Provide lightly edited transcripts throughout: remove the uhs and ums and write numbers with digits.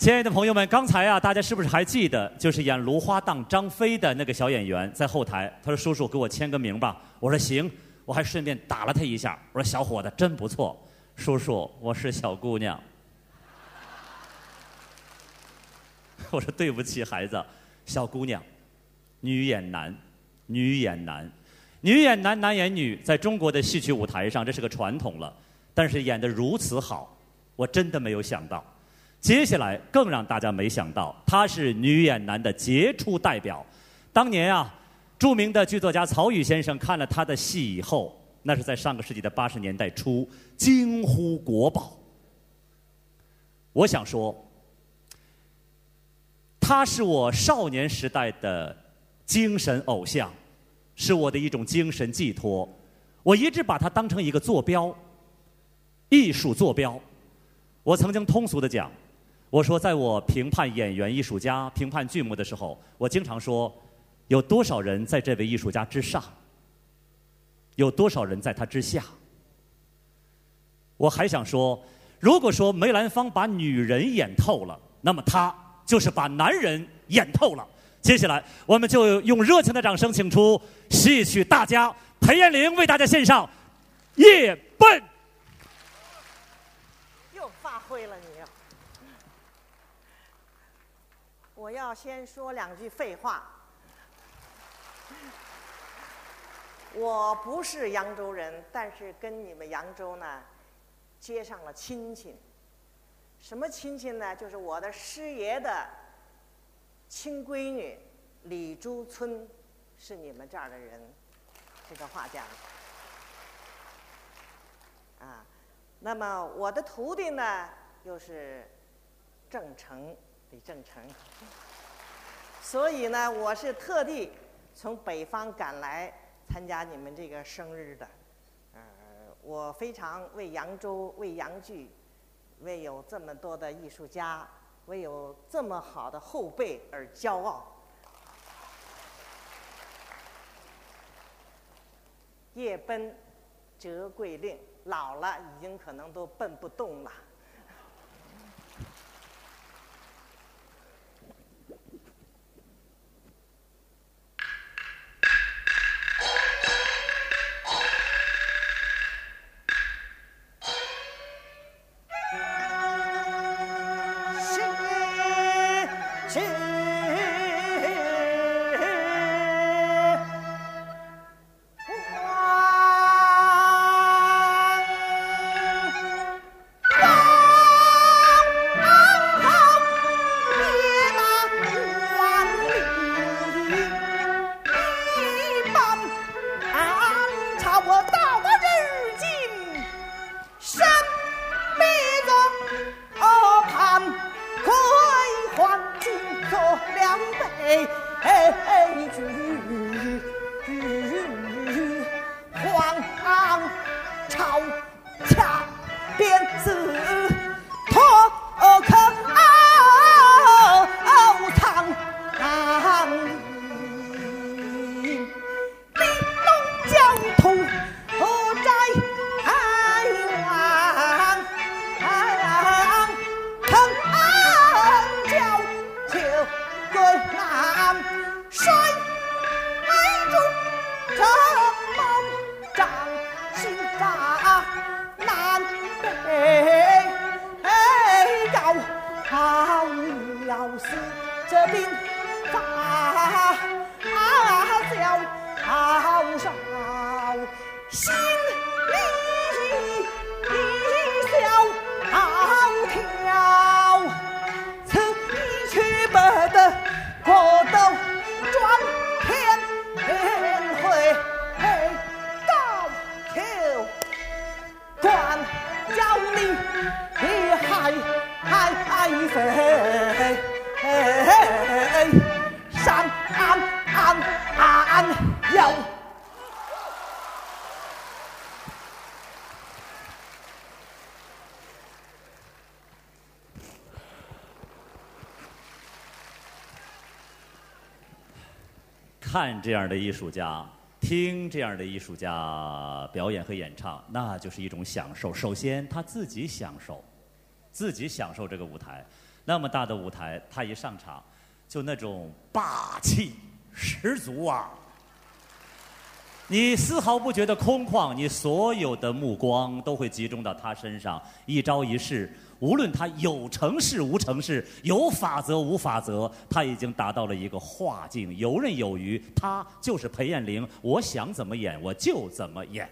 亲爱的朋友们，刚才啊，大家是不是还记得，就是演芦花荡张飞的那个小演员在后台，他说：“叔叔，给我签个名吧。”我说：“行。”我还顺便打了他一下，我说：“小伙子，真不错。”叔叔，我是小姑娘。我说：“对不起，孩子，小姑娘，女演男，女演男，女演男，男演女，在中国的戏曲舞台上，这是个传统了。但是演得如此好，我真的没有想到。接下来更让大家没想到，她是女演男的杰出代表。当年啊，著名的剧作家曹禺先生看了她的戏以后，那是在上个世纪的80年代初，惊呼国宝。我想说，她是我少年时代的精神偶像，是我的一种精神寄托。我一直把她当成一个坐标，艺术坐标。我曾经通俗地讲，我说在我评判演员、艺术家、评判剧目的时候，我经常说，有多少人在这位艺术家之上，有多少人在他之下。我还想说，如果说梅兰芳把女人演透了，那么他就是把男人演透了。接下来我们就用热情的掌声请出戏曲大家裴艳玲为大家献上《夜奔》。 又发挥了你。我要先说两句废话。我不是扬州人，但是跟你们扬州呢接上了亲戚。什么亲戚呢？就是我的师爷的亲闺女李珠村，是你们这儿的人，这个画家。啊，那么我的徒弟呢，又是郑成，李郑成。所以呢，我是特地从北方赶来参加你们这个生日的。我非常为扬州、为扬剧、为有这么多的艺术家、为有这么好的后辈而骄傲。夜奔折桂令，老了已经可能都奔不动了。 看这样的艺术家，听这样的艺术家表演和演唱，那就是一种享受。首先他自己享受， 自己享受这个舞台。那么大的舞台，他一上场，就那种霸气十足啊！你丝毫不觉得空旷，你所有的目光都会集中到他身上，一招一式，无论他有成事无成事，有法则无法则，他已经达到了一个化境，游刃有余。他就是裴艳玲，我想怎么演我就怎么演。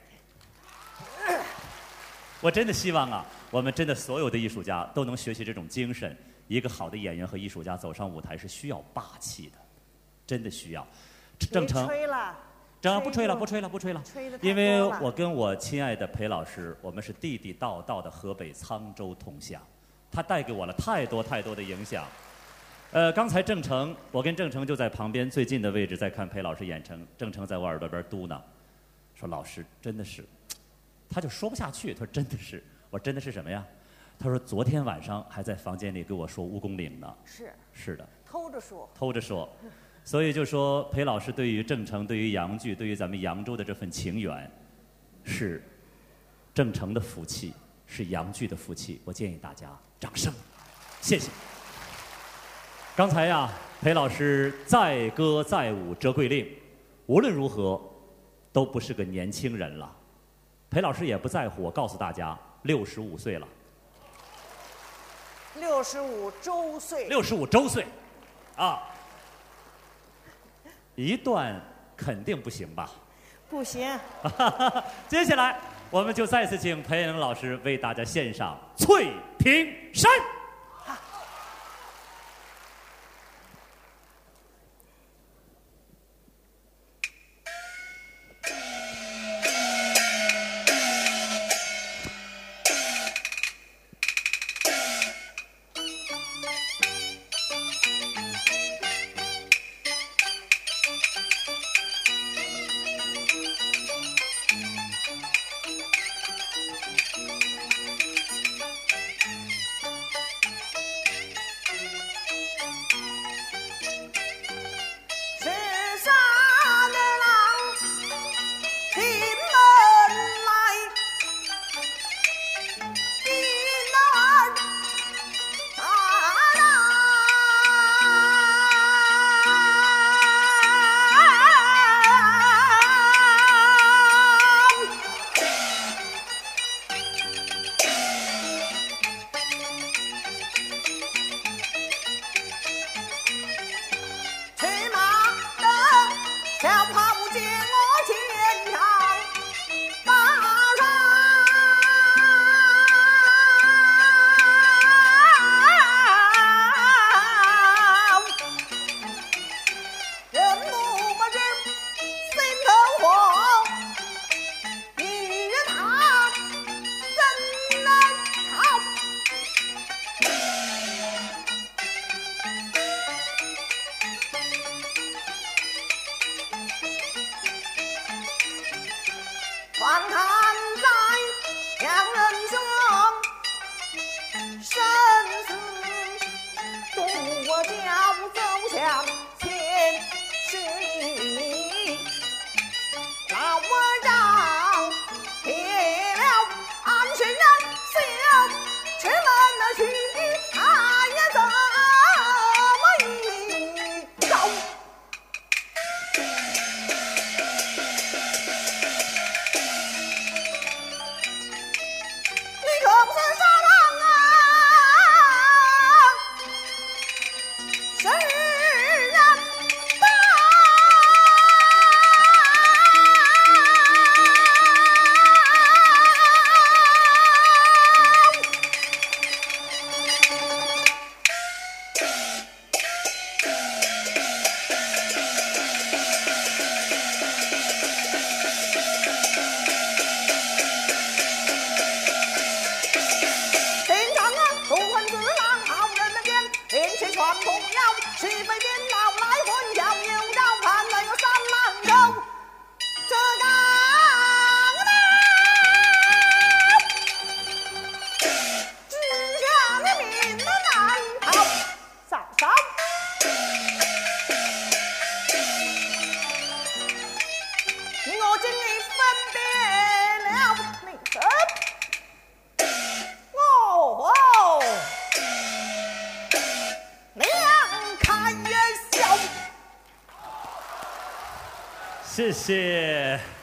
我真的希望啊，我们真的所有的艺术家都能学习这种精神。一个好的演员和艺术家走上舞台是需要霸气的，真的需要。郑成， 吹了。 不吹了，不吹了，不吹了。因为我跟我亲爱的裴老师，我们是地地道道的河北沧州同乡，他带给我了太多太多的影响。刚才郑成，我跟郑成就在旁边最近的位置在看裴老师演成，郑成在我耳朵边嘟囔，说老师真的是，他就说不下去，他说真的是，我说真的是什么呀？他说昨天晚上还在房间里跟我说蜈蚣岭呢。是的，偷着说。所以就说裴老师对于郑成、对于杨剧、对于咱们扬州的这份情缘，是郑成的福气，是杨剧的福气。我建议大家掌声，谢谢。刚才呀，裴老师载歌载舞折桂令，无论如何都不是个年轻人了。裴老师也不在乎，我告诉大家，65岁了。 65周岁。 65周岁，啊。一段肯定不行吧？ 不行。 接下来，我们就再次请裴艳玲老师为大家献上《翠屏山》。 谢谢。